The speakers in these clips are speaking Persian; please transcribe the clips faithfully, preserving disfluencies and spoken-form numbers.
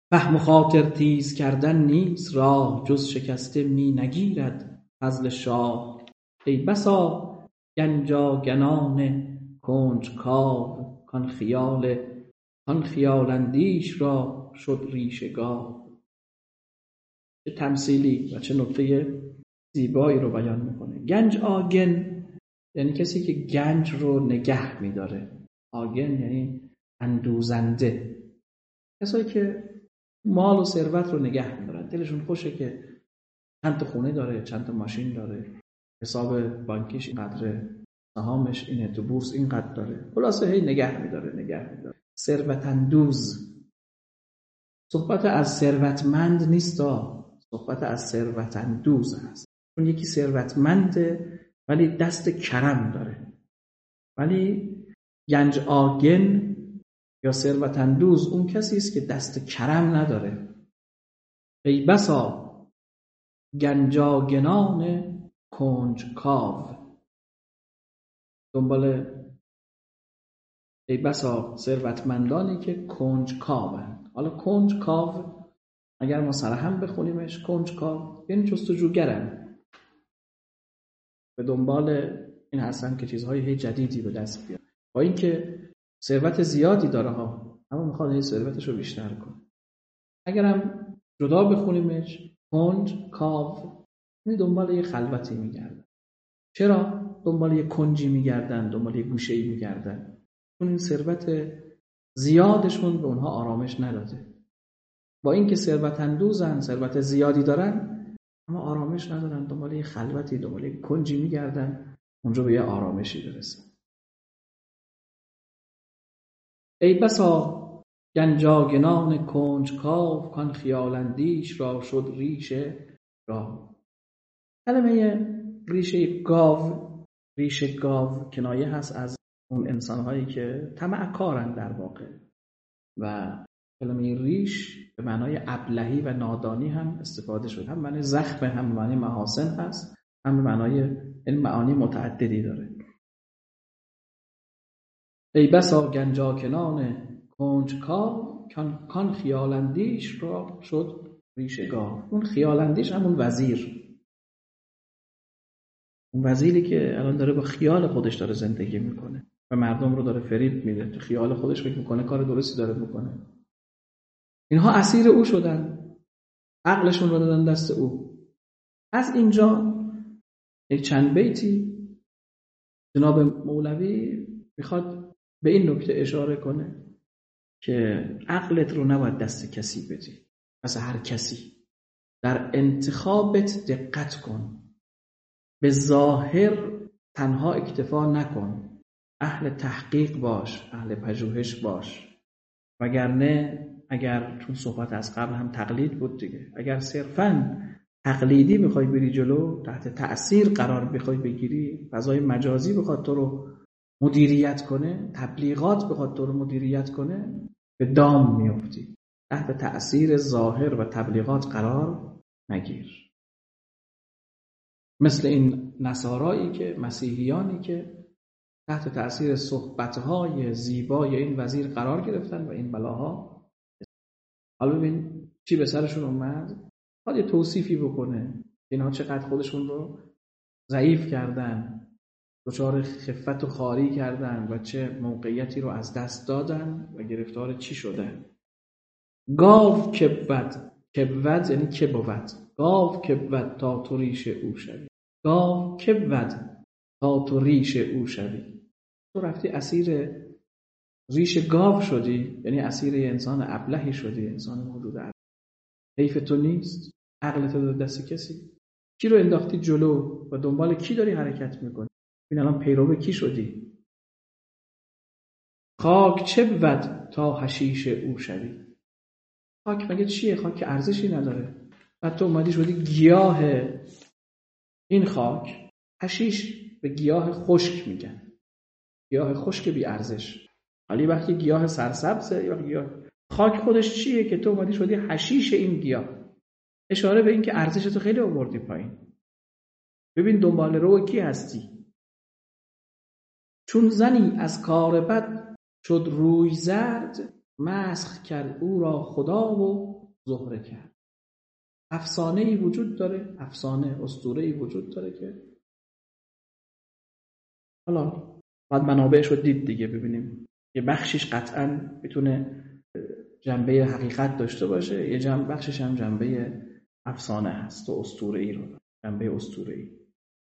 فهم و خاطر تیز کردن نیست راه، جز شکسته می نگیرد فضل شاه. ای بسا گنجاگنان کنجکاو، کان خیال کان خیال اندیش را شد ریشه گاو. چه تمثیلی و چه نکته زیبایی رو بیان میکنه. گنج آگن یعنی کسی که گنج رو نگه میداره. آگن یعنی اندوزنده، کسایی که مال و ثروت رو نگه میدارن، دلشون خوشه که چند تا خونه داره، چند تا ماشین داره، حساب بانکیش اینقدره، سهامش اینه، تو بورس اینقدر داره، خلاصه هی نگه میداره نگه میداره. ثروت اندوز. صحبت از ثروتمند نیست، صحبت از ثروت اندوز هست. اون یکی ثروتمنده ولی دست کرم داره. ولی گنج آگن یا ثروت اندوز اون کسی است که دست کرم نداره. ای بسا گنجاگنان کنجکاو، دنبال ای بسا ثروتمندانی که کنجکاوند. حالا کنجکاو اگر ما صراحا بخونیمش، کنجکاو یعنی جستجوگرن، به دنبال این هستن که چیزهای هی جدیدی به دست بیارن، با اینکه ثروت زیادی داره ها، اما میخواد هی ثروتش رو بیشتر کنه. اگرم جدا بخونیمش، کنجکاو یعنی دنبال یه خلوتی میگردن. چرا دنبال یه کنجی میگردن، دنبال یه گوشه‌ای میگردن؟ چون این ثروت زیادشون به اونها آرامش نداده. با اینکه ثروت اندوزن، ثروت زیادی دارن، اما آرامش ندارن، دنبال یه خلوتی، دنبال یه کنجی میگردن، اونجا به یه آرامشی برسن. ای بسا گنجاگنان کنجکاو، کان خیال اندیش را شد ریشه گاو. کلمه ریشه گاو، ریشه گاو کنایه هست از اون انسانهایی که طمع کارن در واقع، و کلمه ریش به معنای ابلهی و نادانی هم استفاده شده، هم معنی زخم، هم معنی محاسن هست، هم به معنای این معانی متعددی داره. ای بسا گنجاگنان کنجکاو، کان خیال اندیش را شد ریشه گاو. اون خیال اندیش همون وزیر، اون وزیری که الان داره با خیال خودش داره زندگی میکنه و مردم رو داره فریب میده، تو خیال خودش فکر میکنه کار درستی داره میکنه. اینها اسیر او شدن، عقلشون رو دادن دست او. از اینجا یک چند بیتی جناب مولوی میخواد به این نکته اشاره کنه که عقلت رو نباید دست کسی بدی، مثل هر کسی. در انتخابت دقت کن، به ظاهر تنها اکتفا نکن، اهل تحقیق باش، اهل پژوهش باش. وگرنه اگر، چون صحبت از قبل هم تقلید بود دیگه، اگر صرفاً تقلیدی بخوای بری جلو، تحت تأثیر قرار بخوای بگیری، فضای مجازی بخواد تو رو مدیریت کنه، تبلیغات بخواد تو رو مدیریت کنه، به دام میافتی. تحت تأثیر ظاهر و تبلیغات قرار نگیر. مثل این نصارایی که، مسیحیانی که تحت تأثیر صحبت‌های زیبای این وزیر قرار گرفتن و این بلاها. حالا ببین چی به سرشون اومد. باید یه توصیفی بکنه اینها چقدر خودشون رو ضعیف کردن، دچار خفت و خواری کردن و چه موقعیتی رو از دست دادن و گرفتار چی شدن. گاو کبود، کبود یعنی که بود، گاو کبود تا تو ریش او شوی. گاو کبود تا تو ریش او شوی. تو رفتی اسیر ریش گاو شدی، یعنی اسیر انسان ابلهی شدی، انسان موجود ابله. حیف تو نیست؟ عقلت رو دست کسی؟ کی رو انداختی جلو و دنبال کی داری حرکت میکنی؟ این الان پیرو کی شدی؟ خاک چه بود تا حشیش او شوی. خاک مگه چیه؟ خاک که ارزشی نداره. بعد تو اومدی شدی گیاه این خاک. حشیش به گیاه خشک میگن، گیاه خشک بی ارزش. حالی وقتی گیاه سرسبزه، یا گیاه خاک خودش چیه که تو اومدی شدی حشیش این گیاه؟ اشاره به این که ارزش تو خیلی آوردی پایین. ببین دنبال رو کی هستی. چون زنی از کار بد شد روی زرد، مسخ کرد او را خدا و زهره کرد. افسانه ای وجود داره، افسانه اسطوره ای وجود داره که حالا باید منابعش رو دید دیگه، ببینیم یه بخشیش قطعاً میتونه جنبه حقیقت داشته باشه، یه جنبه بخشش هم جنبه افسانه هست و اسطوره ای رو جنبه اسطوره ای.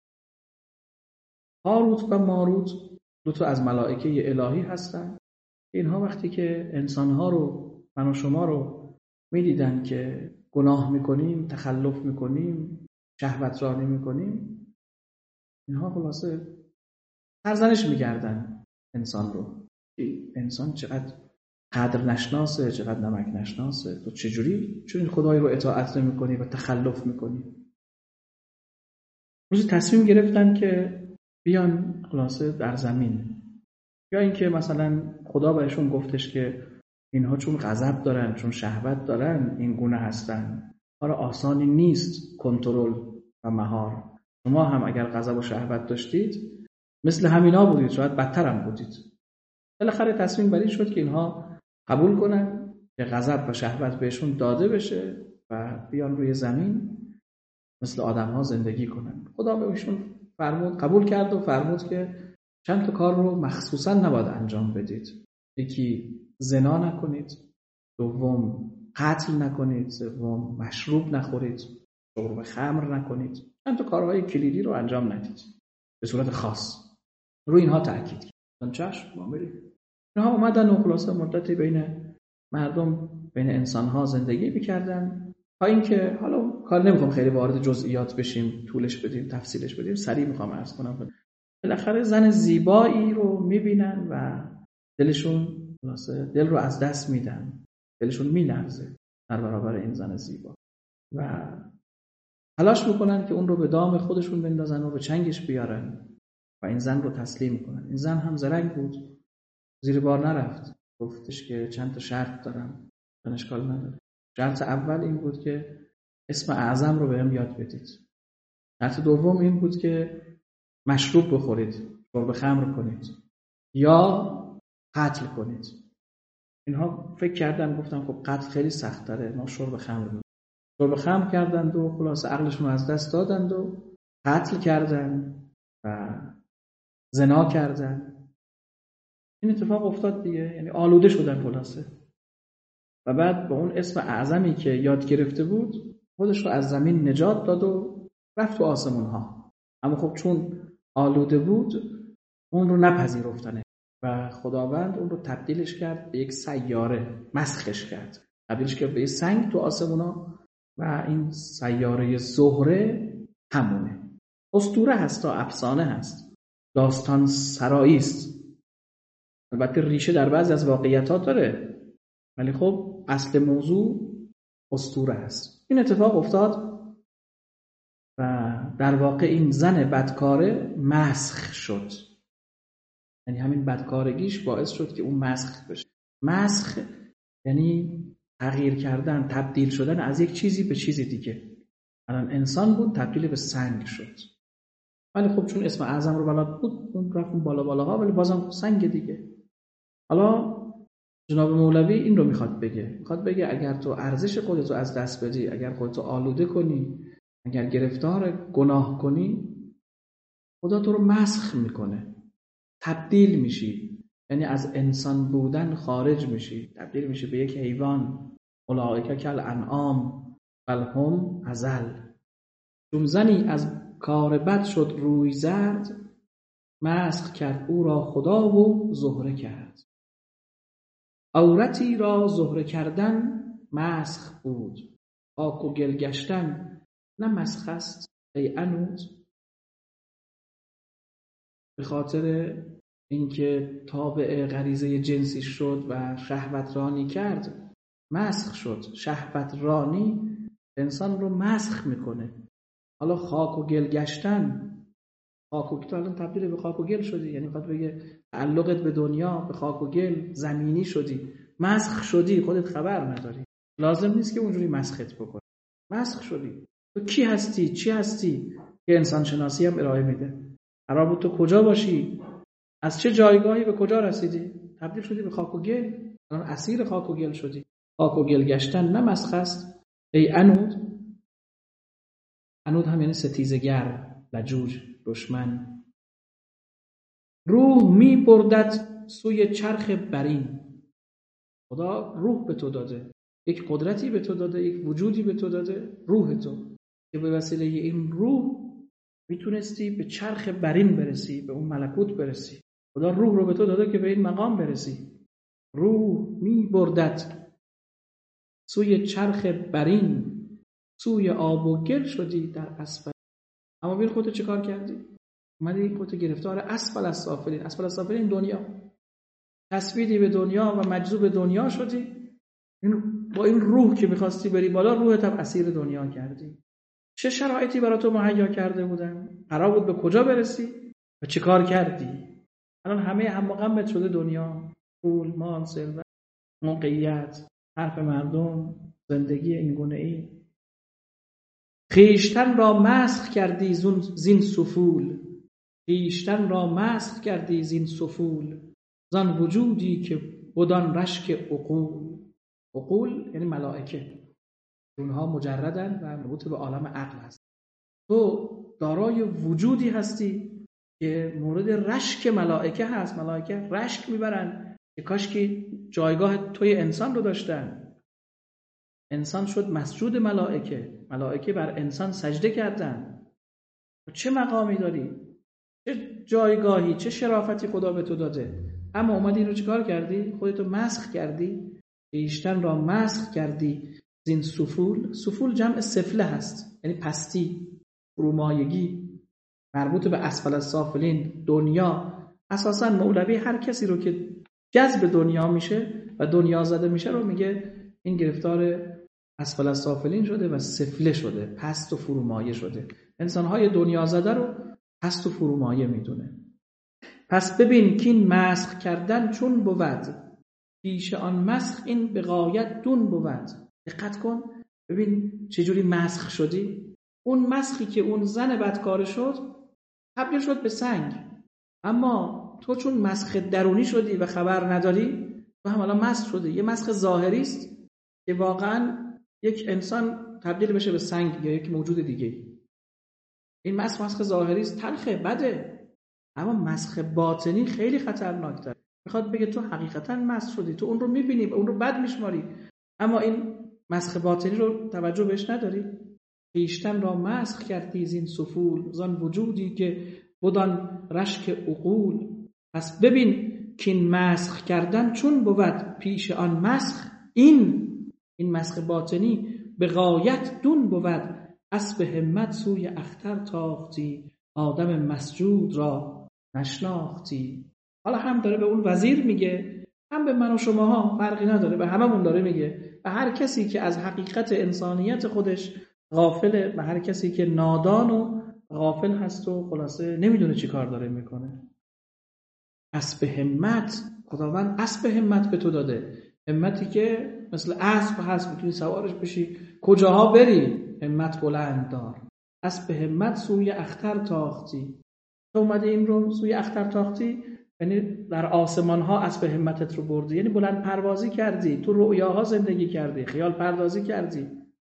هاروت و ماروت دو تا از ملائکه الهی هستن. اینها وقتی که انسانها رو، من و شما رو میدیدن که گناه میکنیم، تخلف میکنیم، شهوت رانی میکنیم، اینها خلاصه سرزنش میکردن انسان رو. انسان چقدر قدر نشناسه، چقدر نمک نشناسه، تو چجوری چون این خدای رو اطاعت نمیکنی و تخلف میکنی. روزی تصمیم گرفتن که بیان خلاصه در زمین، یا اینکه مثلا خدا بهشون گفتش که اینها چون غضب دارن، چون شهوت دارن، این گونه هستن، کار آسانی نیست کنترل و مهار. شما هم اگر غضب و شهوت داشتید مثل همینا بودید، شاید بدتر هم بودید. بالاخره تصمیم بر این شد که اینها قبول کنن که غضب و شهوت بهشون داده بشه و بیان روی زمین مثل آدم‌ها زندگی کنن. خدا بهشون فرمود، قبول کرد و فرمود که چند تا کار رو مخصوصا نباید انجام بدید. یکی زنا نکنید، دوم قتل نکنید، سوم مشروب نخورید، شرب خمر نکنید. چند تا کارهای کلیدی رو انجام ندید به صورت خاص. روی اینها تاکید کرد. چشم ما بریم. اینها اومدن و خلاصه مدتی بین مردم، بین انسان‌ها زندگی می‌کردن تا اینکه حالا کار نمی‌کنم خیلی وارد جزئیات بشیم، طولش بدیم، تفصیلش بدیم، سریع می‌خوام عرض کنم. بالاخره زن زیبایی رو می‌بینن و دلشون خلاصه دل رو از دست میدن، دلشون می‌لرزه در برابر این زن زیبا و تلاش می‌کنن که اون رو به دام خودشون بندازن و به چنگش بیارن و این زن رو تسلیم کنن. این زن هم زرنگ بود، زیر بار نرفت، گفتش که چند تا شرط دارم، من اشکال نداره. شرط اول این بود که اسم اعظم رو بهم یاد بدید. شرط دوم این بود که مشروب بخورید، شرب خمر کنید یا قتل کنید. اینها فکر کردن، گفتن خب قتل خیلی سخت داره، ما شرب خمر کنید. شرب خمر کردند و خلاص عقلشون از دست دادند و قتل کردند و زنا کردند. این اتفاق افتاد دیگه، یعنی آلوده شدن خلاصه. و بعد با اون اسم اعظمی که یاد گرفته بود خودش رو از زمین نجات داد و رفت تو آسمون ها. اما خب چون آلوده بود اون رو نپذیرفتنه و خداوند اون رو تبدیلش کرد به یک سیاره، مسخش کرد، تبدیلش کرد به یک سنگ تو آسمون ها و این سیاره زهره همونه. اسطوره هست تا افسانه هست، داستان سرایی است. البته ریشه در بعضی از واقعیت‌ها داره ولی خب اصل موضوع اسطوره است. این اتفاق افتاد و در واقع این زن بدکاره مسخ شد. یعنی همین بدکارگیش باعث شد که اون مسخ بشه. مسخ یعنی تغییر کردن، تبدیل شدن از یک چیزی به چیزی دیگه. الان انسان بود تبدیل به سنگ شد. ولی خب چون اسم اعظم رو بلد بود اون رفت اون بالا بالاها، ولی بازم سنگ دیگه. حالا جناب مولوی این رو میخواد بگه، میخواد بگه اگر تو ارزش خودتو از دست بدی، اگر خودتو آلوده کنی، اگر گرفتار گناه کنی، خدا تو رو مسخ میکنه، تبدیل میشی، یعنی از انسان بودن خارج میشی، تبدیل میشی به یک حیوان. اولئک کالانعام بل هم اضل. چون زنی از کار بد شد روی زرد، مسخ کرد او را خدا و زهره کرد. عورتی را زهره کردن مسخ بود، خاک و گل گشتن نه مسخ است ای عنود. به خاطر اینکه تابع غریزه جنسی شد و شهوت رانی کرد مسخ شد. شهوت رانی انسان رو مسخ میکنه. حالا خاک و گل گشتن، خاک و گل الان تبدیل به خاک و گل شدی، یعنی میخواد بگه تعلقت به دنیا به خاک و گل زمینی شدی، مسخ شدی، خودت خبر نداری. لازم نیست که اونجوری مسخت بکنی، مسخ شدی. تو کی هستی؟ چی هستی؟ که انسان شناسی هم ارائه میده. قرار بود تو کجا باشی؟ از چه جایگاهی به کجا رسیدی؟ تبدیل شدی به خاک و گل. الان اسیر خاک و گل شدی. خاک و گل گشتن نه مسخ است. ای عنود، عنود هم یعنی ستیزگر، لجوج، دشمن. روح می بردت سوی چرخ برین. خدا روح به تو داده، یک قدرتی به تو داده، یک وجودی به تو داده، روح تو، که به وسیله این روح میتونستی به چرخ برین برسی، به اون ملکوت برسی. خدا روح رو به تو داده که به این مقام برسی. روح می بردت سوی چرخ برین، سوی آب و گل شدی در اسفل. اما ببین خودت چه کار کردی؟ اومدی خودت گرفتار اسفل السافلین. اسفل السافلین دنیا، تسبیدی به دنیا و مجذوب دنیا شدی. این با این روح که میخواستی بری بالا، روحت هم اسیر دنیا کردی. چه شرایطی برای تو مهیا کرده بودن؟ قرار بود به کجا برسی و چه کار کردی؟ الان همه هم و غمت شده دنیا، پول، مال، ثروت، موقعیت، حرف مردم، زندگی این گونه ای. خیشتن را مسخ کردی زین سفول، خیشتن را مسخ کردی زین سفول، زان وجودی که بدان رشک عقول. عقول یعنی ملائکه، اونها مجردن و مربوط به عالم عقل هست. تو دارای وجودی هستی که مورد رشک ملائکه هست. ملائکه رشک میبرن که کاش که جایگاه توی انسان رو داشتن. انسان شد مسجود ملائکه، ملائکه بر انسان سجده کردن. چه مقامی داری، چه جایگاهی، چه شرافتی خدا به تو داده، اما اومدی رو چیکار کردی؟ خودتو مسخ کردی، خویشتن را مسخ کردی زین سفول. سفول جمع سفله هست، یعنی پستی، فرومایگی، مربوط به اسفل السافلین، دنیا. اساسا مولوی هر کسی رو که جذب دنیا میشه و دنیا زده میشه رو میگه این گرفتار اسفل السافلین شده و سفله شده، پست و فرومایه شده. انسانهای دنیا زده رو پست و فرومایه میدونه. پس ببین که این مسخ کردن چون بود، پیش آن مسخ این به غایت دون بود. دقت کن ببین چجوری مسخ شدی. اون مسخی که اون زن بدکار شد تبدیل شد به سنگ، اما تو چون مسخ درونی شدی و خبر نداری، تو هم الان مسخ شدی. یه مسخ ظاهری است که واقعا یک انسان تبدیل بشه به سنگ یا یک موجود دیگه. این مسخ مسخ ظاهری است، تلخه، بده، اما مسخ باطنی خیلی خطرناکتر. میخواد بگه تو حقیقتا مسخ شدی، تو اون رو میبینی، اون رو بد میشماری، اما این مسخ باطنی رو توجه بهش نداری. خویشتن را مسخ کردی زین سفول، زان وجودی که بدان رشک عقول. پس ببین که این مسخ کردن چون بود، پیش آن مسخ این این مسخ باطنی به غایت دون بود. اسب همت سوی اختر تاختی، آدم مسجود را نشناختی. حالا هم داره به اون وزیر میگه، هم به من و شماها، فرقی نداره، به هممون داره میگه. به هر کسی که از حقیقت انسانیت خودش غافله، به هر کسی که نادان و غافل هست و خلاصه نمیدونه چی کار داره میکنه. اسب همت، خداوند اسب همت به تو داده. همتی که مثل اسب هست، میتونی سوارش بشی، کجاها بری. همت بلند دار. اسب همت سوی اختر تاختی. تو اومدی این رو سوی اختر تاختی، یعنی در آسمان ها اسب همتت رو بردی، یعنی بلند پروازی کردی، تو رؤیاها زندگی کردی، خیال پردازی کردی.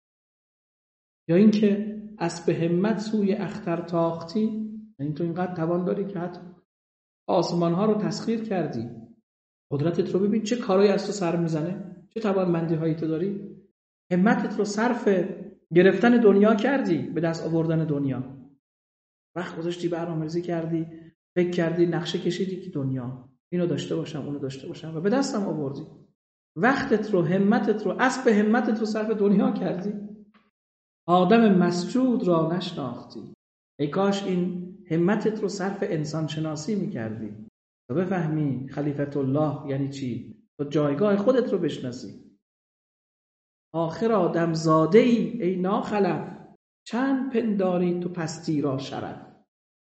یا اینکه اسب همت سوی اختر تاختی، یعنی تو اینقدر توان داری که حتی آسمان ها رو تسخیر کردی. قدرتت رو ببین چه کارایی از تو سر میزنه، چه توانمندی هایی تو داری. همتت رو صرف گرفتن دنیا کردی، به دست آوردن دنیا. وقت گذاشتی، برنامه‌ریزی کردی، فکر کردی، نقشه کشیدی که دنیا اینو داشته باشم، اونو داشته باشم و به دستم آوردی. وقتت رو، همتت رو، اسب همتت رو صرف دنیا کردی. آدم مسجود را نشناختی. ای کاش این همتت رو صرف انسان شناسی میکردی تا بفهمی خلیفت الله یعنی چی، تا جایگاه خودت رو بشناسی. آخر آدم زاده ای ای ناخلف، چند پنداری تو پستی را شرف.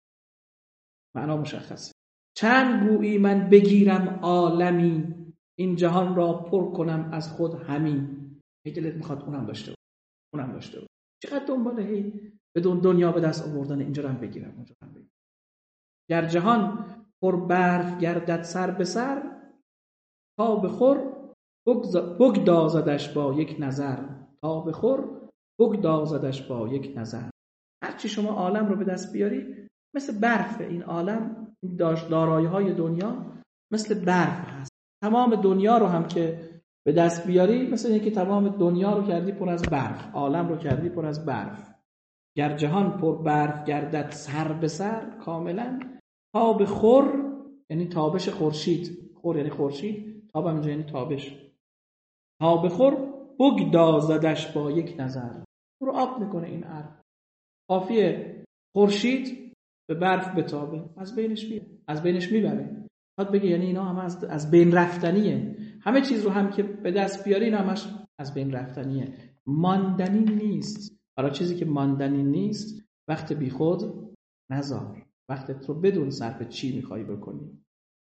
معنا مشخصه. چند گویی من بگیرم عالمی، این جهان را پر کنم از خود همی. ای دلت میخواد اونم داشته باشه، اونم داشته باشه. چقدر دنباله هی به دنیا به دست آوردن، اینجا رو هم بگیرم، اونجا هم بگیرم. گر جهان پر برف گردد سر به سر، تا بخور بگدازدش با یک نظر، تا بخور بگدازدش با یک نظر. هرچی شما عالم رو به دست بیاری مثل برف، این عالم، این دارایی های دنیا مثل برف هست. تمام دنیا رو هم که به دست بیاری مثل اینکه تمام دنیا رو کردی پر از برف، عالم رو کردی پر از برف. گر جهان پر برف گردد سر به سر، کاملا تا به خور یعنی تابش خورشید، خور یعنی خورشید، تاب هم اینجا یعنی تابش، تا به خور بگدازدش با یک نظر. او رو آب میکنه این ابر. کافیه خورشید به برف بتابه، از بینش میبره، از بینش میبره. خواهد بگه یعنی اینا هم از, از بین رفتنیه. همه چیز رو هم که به دست بیاری اینا همش از بین رفتنیه، ماندنی نیست. برای چیزی که ماندنی نیست وقت بی خود نذار، وقتت رو بدون صرف چی میخوای بکنی.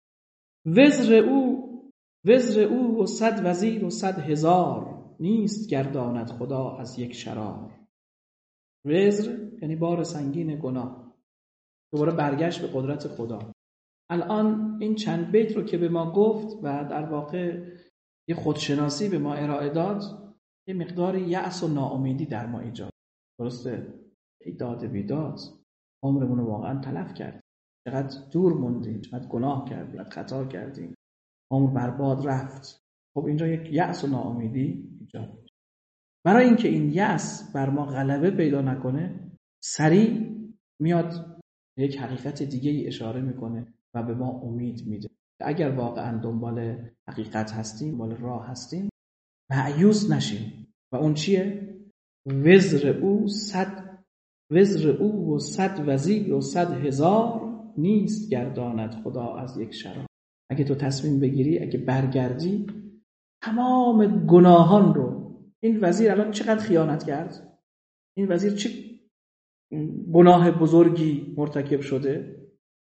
وزر او وزر او و صد وزیر و صد هزار، نیست گرداند خدا از یک شرار. وزر یعنی بار سنگین گناه، دوباره برگشت به قدرت خدا. الان این چند بیت رو که به ما گفت و در واقع یه خودشناسی به ما ارائه داد، یه مقدار یأس و ناامیدی در ما ایجاد. درسته؟ ایداد بیداد عمرمون رو واقعا تلف کرد، چقدر دور موندیم، چقدر گناه کردیم، چقدر خطا کردیم، عمر برباد رفت. خب اینجا یک یأس و ناامیدی ایجاد. برای اینکه این یأس بر ما غلبه پیدا نکنه، سریع میاد یک حقیقت دیگه ای اشاره میکنه و به ما امید میده. اگر واقعا دنبال حقیقت هستیم، دنبال راه هستیم، مایوس نشیم. و اون چیه؟ وزر او صد وزر او و صد وزیر و صد هزار، نیست گرداند خدا از یک شرار. اگه تو تصمیم بگیری، اگه برگردی، تمام گناهان رو، این وزیر الان چقدر خیانت کرد، این وزیر چه گناه بزرگی مرتکب شده،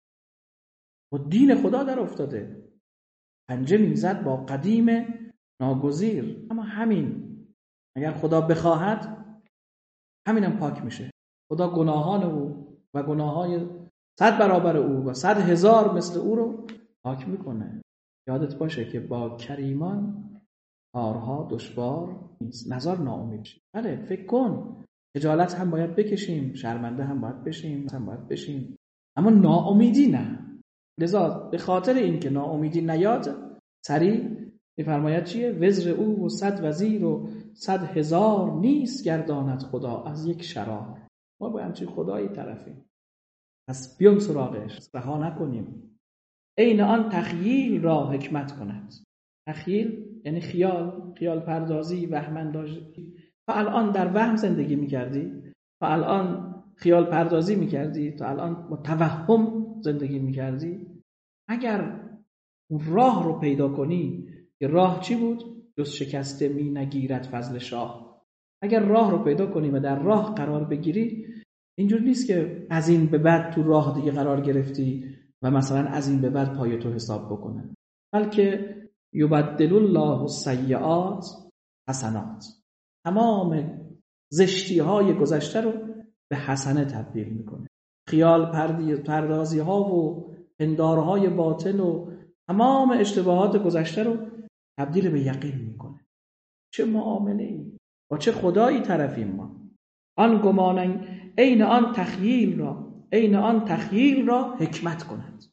و دین خدا در افتاده، پنجه میزد با قدیم ناگزیر. اما همین اگر خدا بخواهد همینم پاک میشه. خدا گناهان او و گناههای صد برابر او و صد هزار مثل او رو پاک میکنه. یادت باشه که با کریمان کارها دشوار نیست. نظر ناامید شید. بله فکر کن، خجالت هم باید بکشیم، شرمنده هم باید بشیم، هم باید بشیم، اما ناامیدی نه. لذا به خاطر اینکه ناامیدی نیاد، سریع میفرماید چیه؟ وزر او و صد وزیر و صد هزار، نیست گرداند خدا از یک شرار. ما با همچین خدایی طرفیم، پس بیام سراغش، رها نکنیم. عین آن تخییل را حکمت کند. تخییل یعنی خیال، خیال پردازی، وهم اندازی. تا الان در وهم زندگی میکردی، تا الان خیال پردازی میکردی، تا الان متوهم زندگی میکردی. اگر اون راه رو پیدا کنی که راه چی بود؟ جز شکسته می نگیرد فضل شاه. اگر راه رو پیدا کنی و در راه قرار بگیری، اینجور نیست که از این به بعد تو راه دیگه قرار گرفتی و مثلا از این به بعد پای تو حساب بکنه، بلکه یبدل الله السیئات حسنات. تمام زشتی های گذشته رو به حسنه تبدیل میکنه. خیال پردازی ها و پندارهای باطل و تمام اشتباهات گذشته رو تبدیل به یقین میکنه. چه معامله ای، با چه خدایی طرفیم ما. آن گمانن عین آن تخییل را عین آن تخییل را حکمت کند،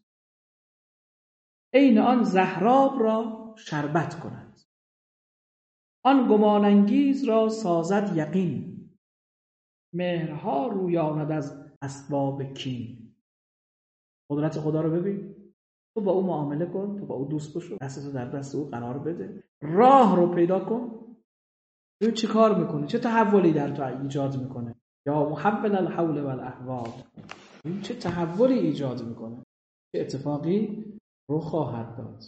عین آن زهراب را شربت کند. آن گمانانگیز را سازد یقین، مهرها رویاند از اسباب کین. قدرت خدا رو ببین. تو با او معامله کن، تو با او دوست بشو، دستتو در دست او قرار بده، راه رو پیدا کن، ببین چی کار میکنه، چه تحولی در تو ایجاد میکنه. یا محول الحول والاحوال، ببین چه تحولی ایجاد میکنه، چه اتفاقی رو خواهد داد.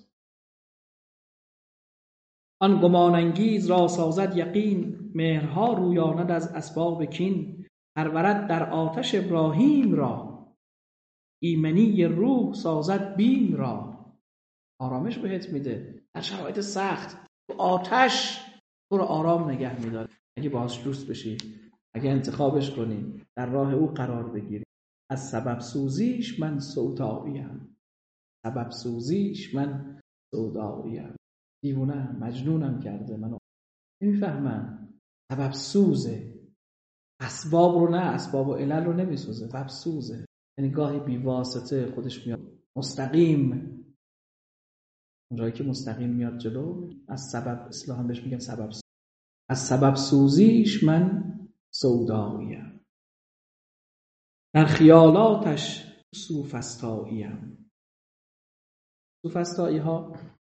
آن گمانانگیز را سازد یقین، مهرها رویاند از اسباب کین. پرورد در آتش ابراهیم را، ایمنی روح سازد بیم را. آرامش بهت میده در شرایط سخت. تو آتش تو رو آرام نگه میداره. اگه باهاش دوست بشی، اگه انتخابش کنی، در راه او قرار بگیری. از سبب سوزیش من سوداییم، سبب سوزیش من سوداییم. دیوونم، مجنونم کرده، منو نمیفهمم. سبب سوزه، اسباب رو نه، اسباب و علل رو نمیسوزه، سبب سوزه. یعنی گاهی بی واسطه خودش میاد مستقیم، اونجایی که مستقیم میاد جلو از سبب، اصلاح هم بهش میگن سبب سوز. از سبب سوزیش من سوداییم، در خیالاتش سوفسطاییم. سوفسطایی ها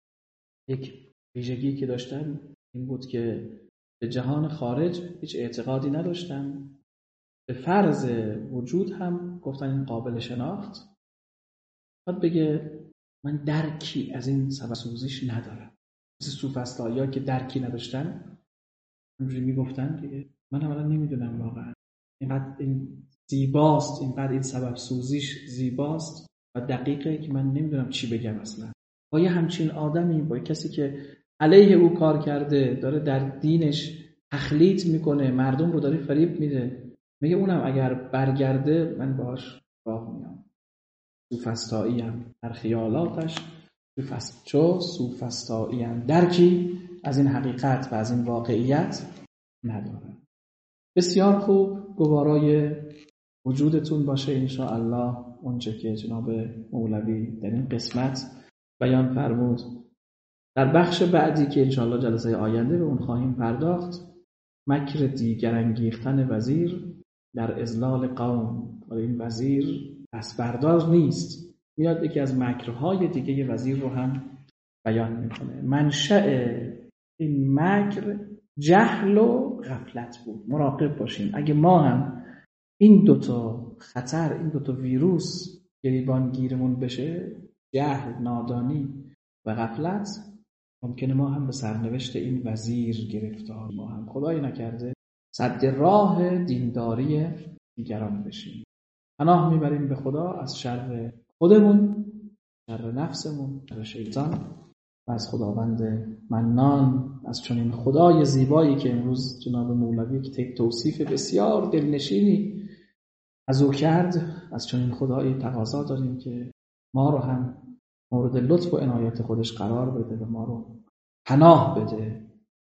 یک ویژگی که داشتن این بود که به جهان خارج هیچ اعتقادی نداشتن، به فرض وجود هم گفتن این قابل شناخت. باید بگه من درکی از این سبب سوزیش ندارم. مثل سوفسطایی ها که درکی نداشتن همجوری میگفتن دیگه من اولا نمیدونم واقعا اینقدر این زیباست، اینقدر این سبب سوزیش زیباست و دقیقه که من نمیدونم چی بگم اصلا. با یه همچین آدمی، با کسی که علیه او کار کرده، داره در دینش تخلیط میکنه، مردم رو داره فریب میده، میگه اونم اگر برگرده من باهاش راه میام. سوفسطاییم، در خیالاتش چو سوفسطاییم، درکی از این حقیقت و از این واقعیت نداره. بسیار خوب، گوارای وجودتون باشه انشاءالله اونچه که جناب مولوی در این قسمت بیان فرمود. در بخش بعدی که انشاءالله جلسه آینده به اون خواهیم پرداخت، مکر دیگر انگیختن وزیر در اذلال قوم. و این وزیر دست بردار نیست، میاد یکی از مکرهای دیگه وزیر رو هم بیان میکنه. منشأ این مکر جهل و غفلت بود. مراقب باشیم اگه ما هم این دوتا خطر، این دوتا ویروس گریبان گیرمون بشه، جهل، نادانی و غفلت، ممکنه ما هم به سرنوشت این وزیر گرفتار، ما هم خدای نکرده سد راه دینداری دیگران بشیم. پناه میبریم به خدا از شر خودمون، شر نفسمون، شر شیطان و از خداوند منان، از چنین خدای زیبایی که امروز جناب مولوی که توصیف بسیار دلنشینی از او کرد، از چنین خدایی تقاضا داریم که ما رو هم مورد لطف و عنایت خودش قرار بده و ما رو پناه بده.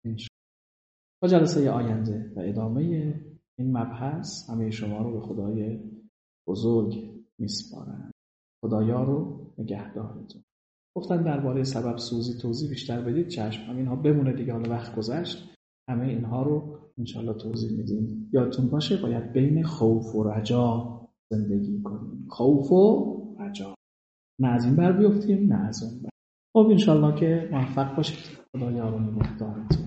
با جلسه آینده و ادامه این مبحث همه شما رو به خدای بزرگ میسپارم. خدایا رو نگهدارتون. گفتن درباره سبب سوزی توضیح بیشتر بدید، چشم، همین اینها بمونه دیگه، حالا وقت گذشت همه اینها رو انشالله توضیح میدیم. یادتون باشه باید بین خوف و رجا زندگی کنیم، خوف و رجا، نه از این بر بیفتیم نه از اون بر. خب انشالله که موفق باشید. خدایا رو نگهدارتون.